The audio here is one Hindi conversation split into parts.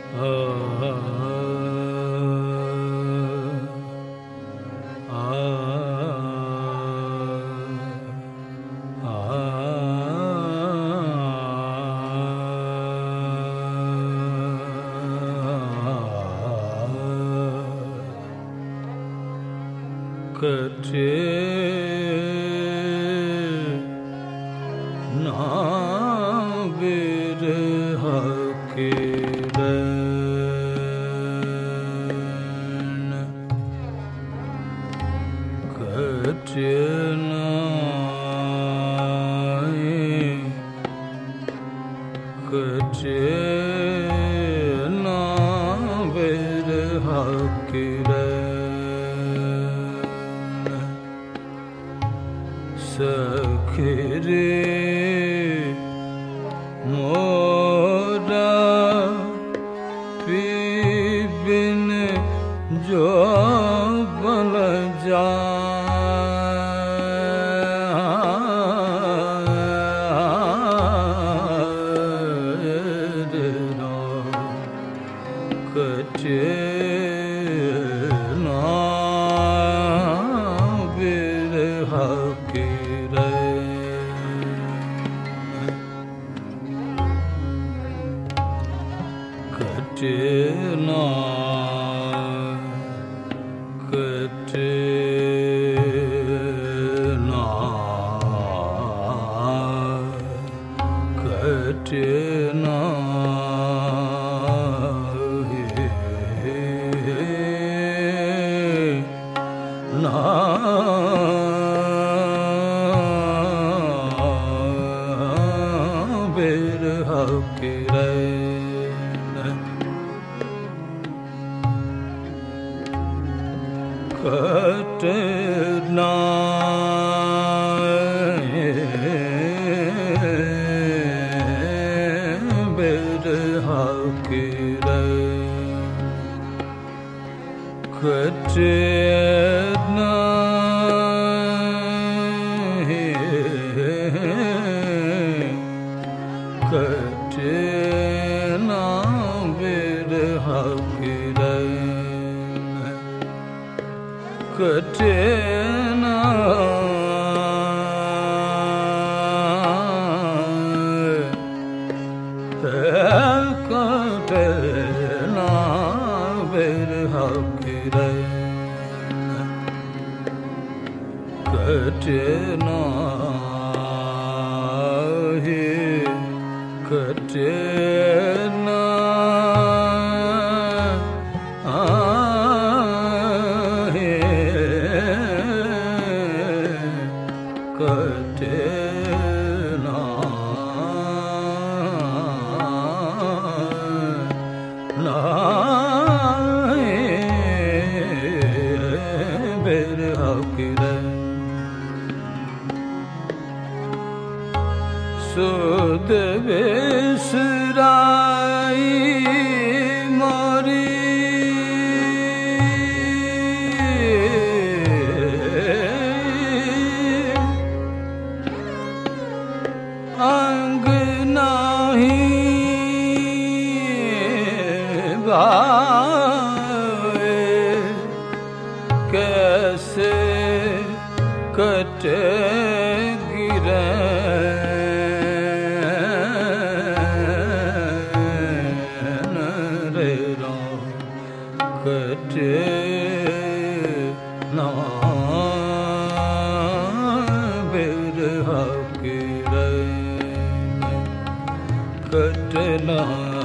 कटे ना बिरह के रैन, कटे ना बिरह के रैन, सखी रे मोरा पी बिन जो बल कटे ना बिरह के कटे ना कटे ना ना बिरह के रैन, कटे ना बिरह के रैन, कटे ना कटे ना बिरह के रैन, कटे ना कटे ना बिरह के रैन, कटे ना कटे ना कटे ना ना बिरह के रैन, सुध बिसराई मोरी अंग नाही भावे, कैसे कटे कटे ना बिरह के रैन, कटे ना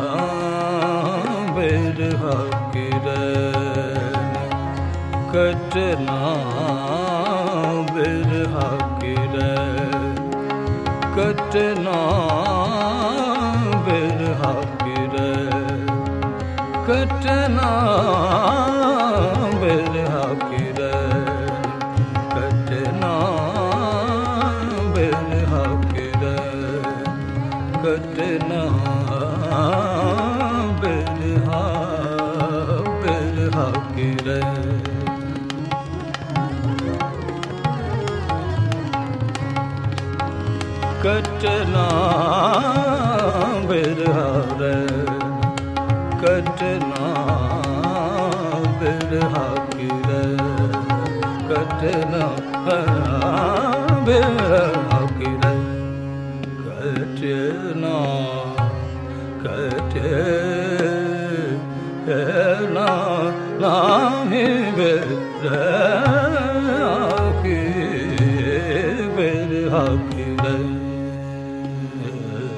बिरह के रैन, कटे ना बिरह के रैन, कटे ना बिरह के रैन, कटे ना बिरह के रैन, कटे ना बिरह के रैन, कटे ना बिरह के रैन, कटे ना बिरह रैन, कटना बिरहा की रे कटना बिरहा की रे कटना कटना नाही बिरहा की रे